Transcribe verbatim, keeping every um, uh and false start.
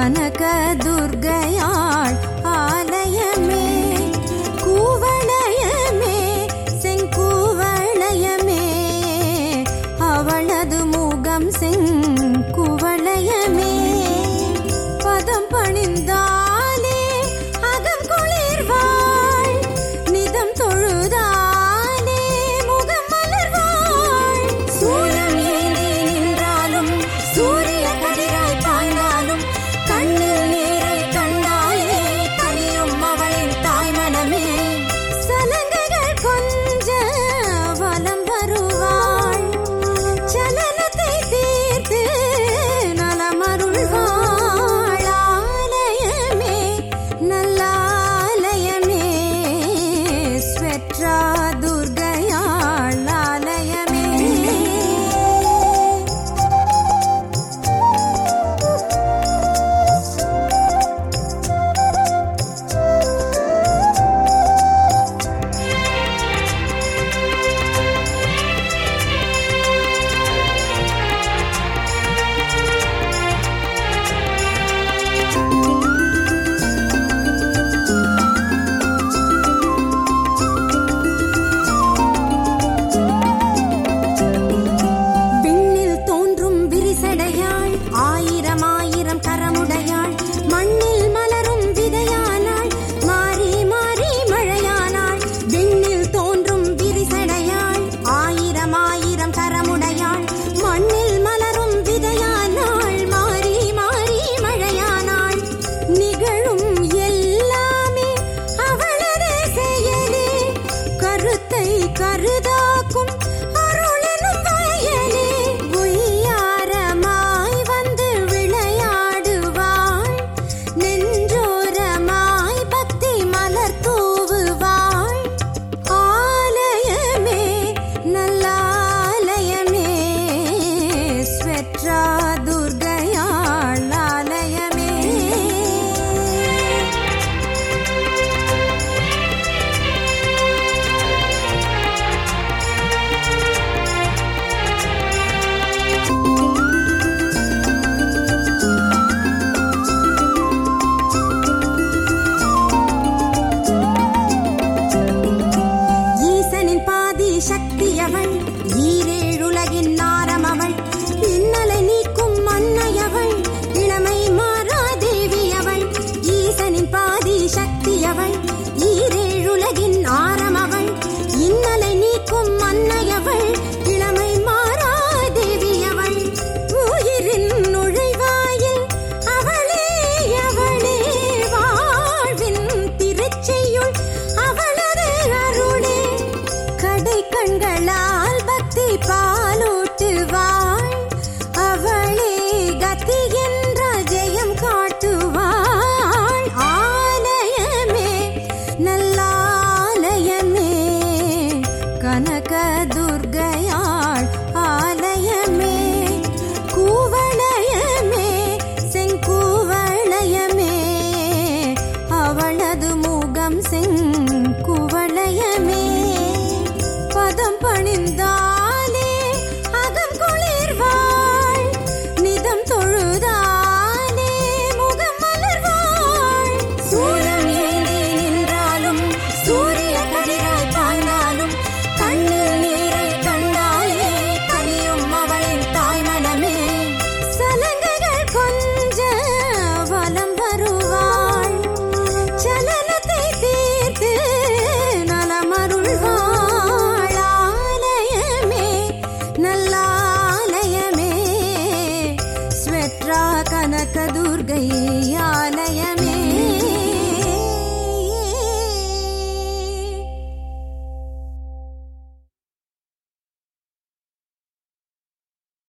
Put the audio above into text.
கனக துர்க்கையாள் ஆலயமே, கூவளையமே செங்குவளையமே, அவளது முகம் செங்குவளையமே. பதம் பணிந்தாலே அகம் குளிர்வாள், நிதம் தொழுதாலே முகம் மலர்வாள். சூலம் ஏந்தி நின்றாலும் சூரிய கதிராய் பாய்ந்தாலும் கண்ணில் நீரை கண்டாலே கலியும் அவளின் தாய்மனமே. சலங்கைகள் கொஞ்ச வலம் வருவாள், சலனத்தை தீர்த்து நலமருள்வாள். ஆலயமே நல்லாலயமே, ஸ்வெற்றா துர்க்கையாள் ஆலயமே. விண்ணில் தோன்றும் விரிசடையாள், ஆயிரம் ஆயிரம் கரமுடையாள், மண்ணில் மலரும் விதையானாள், மாறி மாறி மழையானாள். விண்ணில் தோன்றும் விரிசடையாள், ஆயிரம் ஆயிரம் கரமுடையாள், மண்ணில் மலரும் விதையானாள், மாறி மாறி மழையானாள். நிகழும் எல்லாமே அவளது செயலே, கருத்தை கருதாக்கும் அருளெனும் வயலே. உய்யாரமாய் வந்து விளையாடுவாள், நெஞ்சோரமாய் பக்தி மலர் தூவுவாள். ஆலயமே நல்லாலயமே, ஸ்வெற்றா துர்க்கையாள் ஆலயமே. ஈசனின் பாதி சக்தியவள், ஈரேழுலகின் நாரமவள், இன்னலை நீக்கும் அன்னையவள், இளமை மாறா தேவியவள். ஈசனின் பாதி சக்தியவள், ஈரேழுலகின் ஆரமவள், இன்னலை நீக்கும் அன்னையவள், இளமை மாறா தேவியவள். உயிரின் நுழைவாயில் அவளே அவளே, வாழ்வின் திருச்செய்யுள் அவளது அருளே. கடை கண்களால் பக்தி பாலூட்டுவாள், அவளே கதி என்ற ஜெயம் காட்டுவாள். ஆலயமே நல்லாலயமே, கனக துர்க்கையாள் ஆலயமே, கூவளையமே செங்குவளையமே, அவளது முகம் செங்குவளையமே. பதம் பணிந்தாலே அகம் குளிர்வாள், நிதம் தொழுதாலே முகம் மலர்வாள். சூலம் ஏந்தி நின்றாலும் சூரிய கதிராய் பாய்ந்தாலும் கண்ணில் நீரை கண்டாலே கலியும் அவளின் தாய்மனமே. சலங்கைகள் கொஞ்ச வலம் வருவாள், சலனத்தை தீர்த்து நலமருள்வாள். ஆலயமே நல்லாலயமே, ஸ்வெற்றா கனக துர்க்கையே